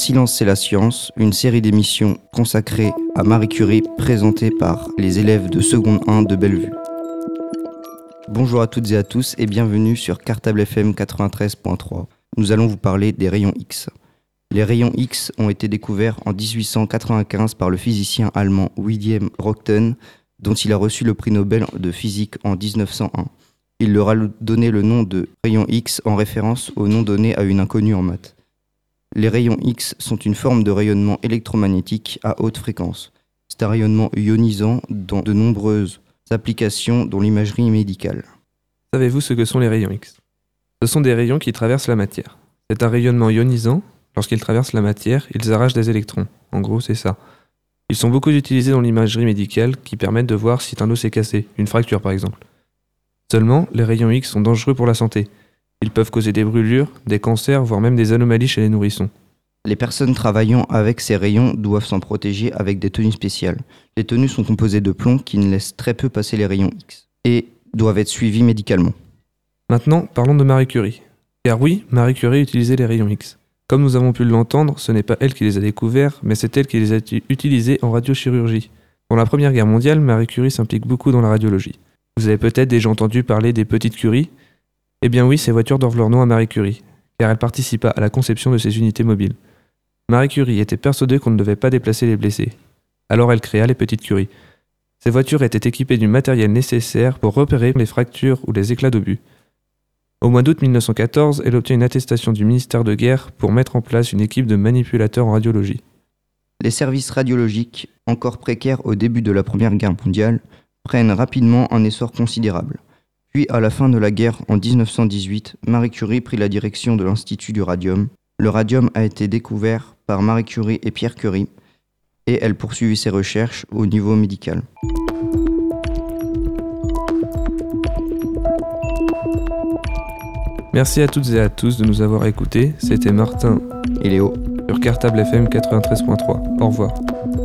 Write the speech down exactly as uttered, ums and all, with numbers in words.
Silence c'est la science, une série d'émissions consacrée à Marie Curie présentée par les élèves de seconde un de Bellevue. Bonjour à toutes et à tous et bienvenue sur Cartable F M quatre-vingt-treize point trois. Nous allons vous parler des rayons X. Les rayons X ont été découverts en dix-huit cent quatre-vingt-quinze par le physicien allemand Wilhelm Röntgen, dont il a reçu le prix Nobel de physique en dix-neuf cent un. Il leur a donné le nom de rayons X en référence au nom donné à une inconnue en maths. Les rayons X sont une forme de rayonnement électromagnétique à haute fréquence. C'est un rayonnement ionisant dans de nombreuses applications dont l'imagerie médicale. Savez-vous ce que sont les rayons X ? Ce sont des rayons qui traversent la matière. C'est un rayonnement ionisant. Lorsqu'ils traversent la matière, ils arrachent des électrons. En gros, c'est ça. Ils sont beaucoup utilisés dans l'imagerie médicale qui permettent de voir si un os est cassé, une fracture par exemple. Seulement, les rayons X sont dangereux pour la santé. Ils peuvent causer des brûlures, des cancers, voire même des anomalies chez les nourrissons. Les personnes travaillant avec ces rayons doivent s'en protéger avec des tenues spéciales. Les tenues sont composées de plomb qui ne laissent très peu passer les rayons X et doivent être suivies médicalement. Maintenant, parlons de Marie Curie. Car oui, Marie Curie utilisait les rayons X. Comme nous avons pu l'entendre, ce n'est pas elle qui les a découverts, mais c'est elle qui les a utilisés en radiochirurgie. Pendant la Première Guerre mondiale, Marie Curie s'implique beaucoup dans la radiologie. Vous avez peut-être déjà entendu parler des petites Curie. Eh bien oui, ces voitures doivent leur nom à Marie Curie, car elle participa à la conception de ces unités mobiles. Marie Curie était persuadée qu'on ne devait pas déplacer les blessés. Alors elle créa les petites Curie. Ces voitures étaient équipées du matériel nécessaire pour repérer les fractures ou les éclats d'obus. Au mois d'août mille neuf cent quatorze, elle obtient une attestation du ministère de Guerre pour mettre en place une équipe de manipulateurs en radiologie. Les services radiologiques, encore précaires au début de la Première Guerre mondiale, prennent rapidement un essor considérable. Puis, à la fin de la guerre, en dix-neuf cent dix-huit, Marie Curie prit la direction de l'Institut du radium. Le radium a été découvert par Marie Curie et Pierre Curie, et elle poursuivit ses recherches au niveau médical. Merci à toutes et à tous de nous avoir écoutés. C'était Martin et Léo sur Cartable F M quatre-vingt-treize point trois. Au revoir.